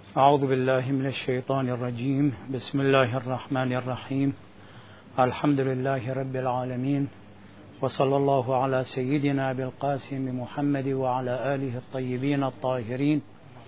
أعوذ بالله من الشيطان الرجيم. بسم الله الرحمن الرحيم. الحمد لله رب العالمين، وصلى الله على سيدنا أبي القاسم محمد وعلى آله الطيبين الطاهرين.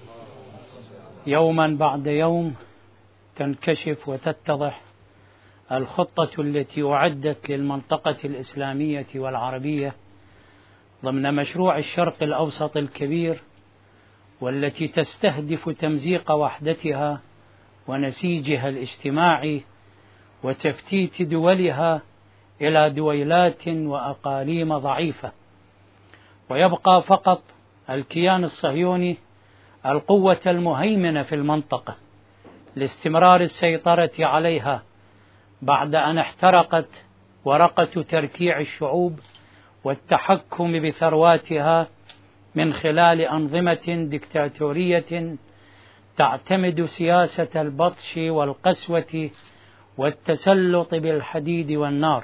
يوما بعد يوم تنكشف وتتضح الخطة التي أعدت للمنطقة الإسلامية والعربية ضمن مشروع الشرق الأوسط الكبير، والتي تستهدف تمزيق وحدتها ونسيجها الاجتماعي وتفتيت دولها إلى دويلات وأقاليم ضعيفة، ويبقى فقط الكيان الصهيوني القوة المهيمنة في المنطقة لاستمرار السيطرة عليها بعد أن احترقت ورقة تركيع الشعوب والتحكم بثرواتها من خلال أنظمة ديكتاتورية تعتمد سياسة البطش والقسوة والتسلط بالحديد والنار.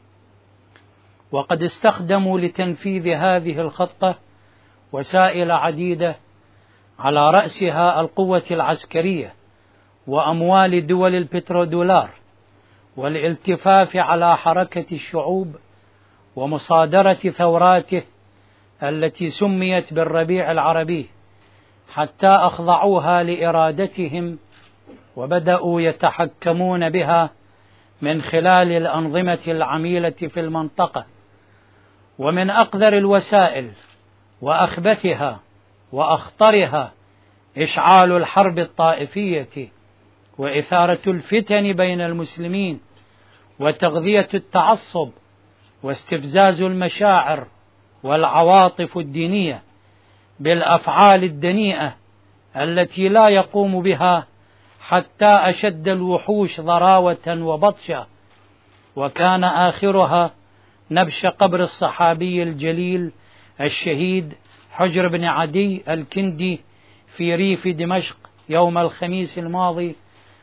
وقد استخدموا لتنفيذ هذه الخطة وسائل عديدة، على رأسها القوة العسكرية وأموال دول البترودولار والالتفاف على حركة الشعوب ومصادرة ثوراته التي سميت بالربيع العربي، حتى أخضعوها لإرادتهم وبدأوا يتحكمون بها من خلال الأنظمة العميلة في المنطقة. ومن أقذر الوسائل وأخبثها وأخطرها إشعال الحرب الطائفية وإثارة الفتن بين المسلمين وتغذية التعصب واستفزاز المشاعر والعواطف الدينية بالأفعال الدنيئة التي لا يقوم بها حتى أشد الوحوش ضراوة وبطشا، وكان آخرها نبش قبر الصحابي الجليل الشهيد حجر بن عدي الكندي في ريف دمشق يوم الخميس الماضي،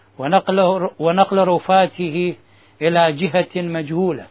ونقل رفاته إلى جهة مجهولة.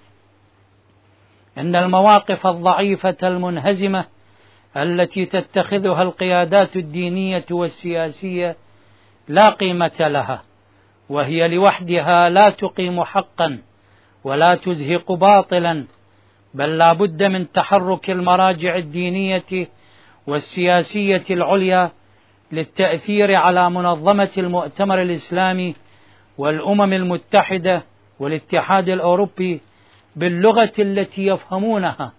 إن المواقف الضعيفة المنهزمة التي تتخذها القيادات الدينية والسياسية لا قيمة لها، وهي لوحدها لا تقيم حقا ولا تزهق باطلا، بل لا بد من تحرك المراجع الدينية والسياسية العليا للتأثير على منظمة المؤتمر الإسلامي والأمم المتحدة والاتحاد الأوروبي باللغة التي يفهمونها،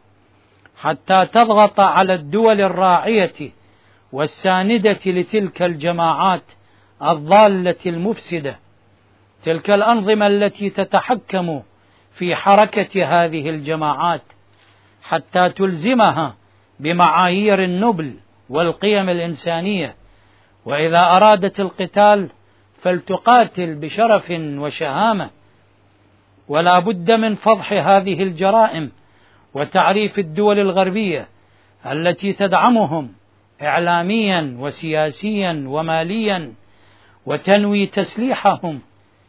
حتى تضغط على الدول الراعية والساندة لتلك الجماعات الضالة المفسدة، تلك الأنظمة التي تتحكم في حركة هذه الجماعات حتى تلزمها بمعايير النبل والقيم الإنسانية، وإذا أرادت القتال فلتقاتل بشرف وشهامة. ولا بد من فضح هذه الجرائم وتعريف الدول الغربية التي تدعمهم إعلاميا وسياسيا وماليا وتنوي تسليحهم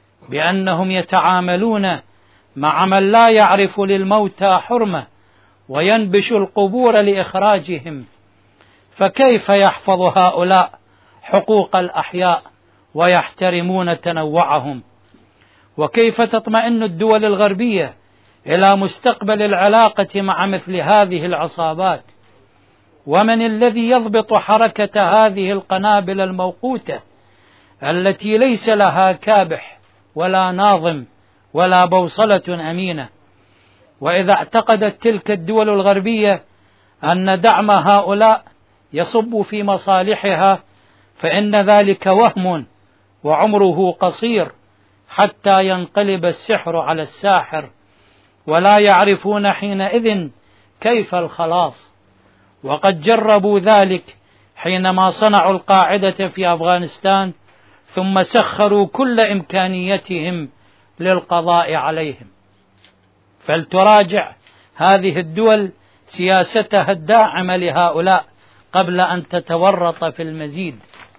بأنهم يتعاملون مع من لا يعرف للموتى حرمة وينبش القبور لإخراجهم. فكيف يحفظ هؤلاء حقوق الأحياء ويحترمون تنوعهم؟ وكيف تطمئن الدول الغربية إلى مستقبل العلاقة مع مثل هذه العصابات؟ ومن الذي يضبط حركة هذه القنابل الموقوتة التي ليس لها كابح ولا ناظم ولا بوصلة أمينة؟ وإذا اعتقدت تلك الدول الغربية أن دعم هؤلاء يصب في مصالحها فإن ذلك وهم وعمره قصير، حتى ينقلب السحر على الساحر، ولا يعرفون حينئذ كيف الخلاص. وقد جربوا ذلك حينما صنعوا القاعدة في أفغانستان، ثم سخروا كل إمكانيتهم للقضاء عليهم. فلتراجع هذه الدول سياستها الداعمة لهؤلاء قبل أن تتورط في المزيد.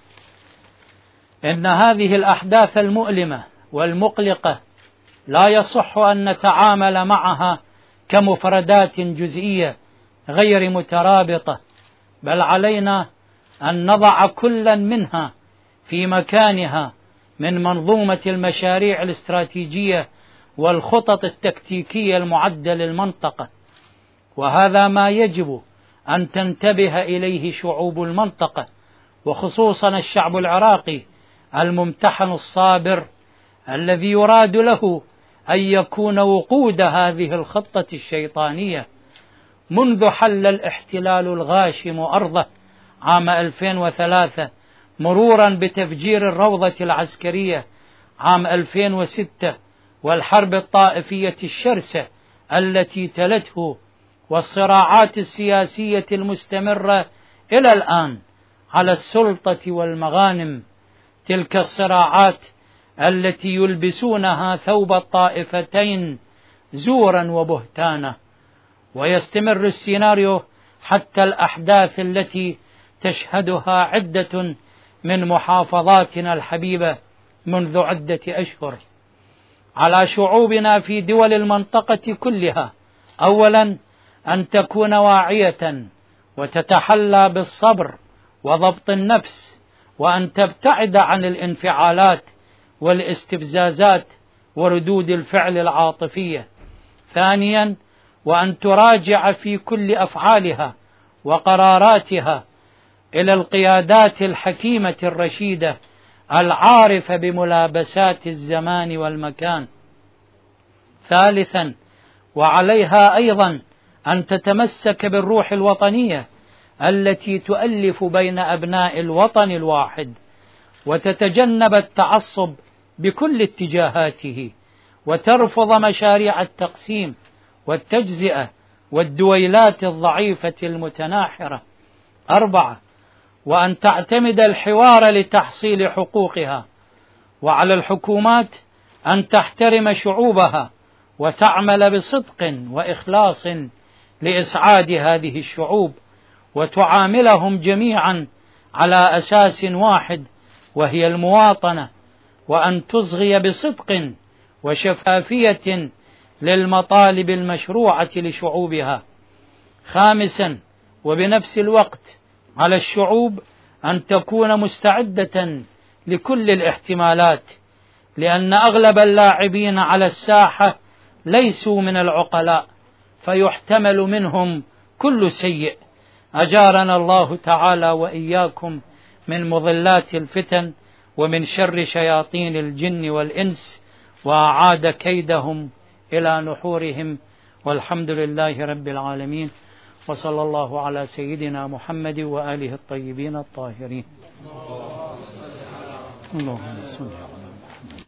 إن هذه الأحداث المؤلمة والمقلقة لا يصح أن نتعامل معها كمفردات جزئية غير مترابطة، بل علينا أن نضع كلا منها في مكانها من منظومة المشاريع الاستراتيجية والخطط التكتيكية المعدة للمنطقة، وهذا ما يجب أن تنتبه إليه شعوب المنطقة، وخصوصا الشعب العراقي الممتحن الصابر الذي يراد له أن يكون وقود هذه الخطة الشيطانية منذ حل الاحتلال الغاشم أرضه عام 2003، مرورا بتفجير الروضة العسكرية عام 2006 والحرب الطائفية الشرسة التي تلته، والصراعات السياسية المستمرة إلى الآن على السلطة والمغانم، تلك الصراعات التي يلبسونها ثوب الطائفتين زورا وبهتانا. ويستمر السيناريو حتى الأحداث التي تشهدها عدة من محافظاتنا الحبيبة منذ عدة أشهر. على شعوبنا في دول المنطقة كلها أولا أن تكون واعية وتتحلى بالصبر وضبط النفس، وأن تبتعد عن الانفعالات والاستفزازات وردود الفعل العاطفية. ثانيا، وأن تراجع في كل أفعالها وقراراتها إلى القيادات الحكيمة الرشيدة العارفة بملابسات الزمان والمكان. ثالثا، وعليها أيضا أن تتمسك بالروح الوطنية التي تؤلف بين أبناء الوطن الواحد، وتتجنب التعصب بكل اتجاهاته، وترفض مشاريع التقسيم والتجزئة والدويلات الضعيفة المتناحرة. 4، وأن تعتمد الحوار لتحصيل حقوقها، وعلى الحكومات أن تحترم شعوبها وتعمل بصدق وإخلاص لإسعاد هذه الشعوب، وتعاملهم جميعا على أساس واحد وهي المواطنة، وأن تصغي بصدق وشفافية للمطالب المشروعة لشعوبها. 5، وبنفس الوقت على الشعوب أن تكون مستعدة لكل الاحتمالات، لأن أغلب اللاعبين على الساحة ليسوا من العقلاء، فيحتمل منهم كل سيء. أجارنا الله تعالى وإياكم من مضلات الفتن ومن شر شياطين الجن والإنس، وأعاد كيدهم إلى نحورهم، والحمد لله رب العالمين، وصلى الله على سيدنا محمد وآله الطيبين الطاهرين. اللهم صل على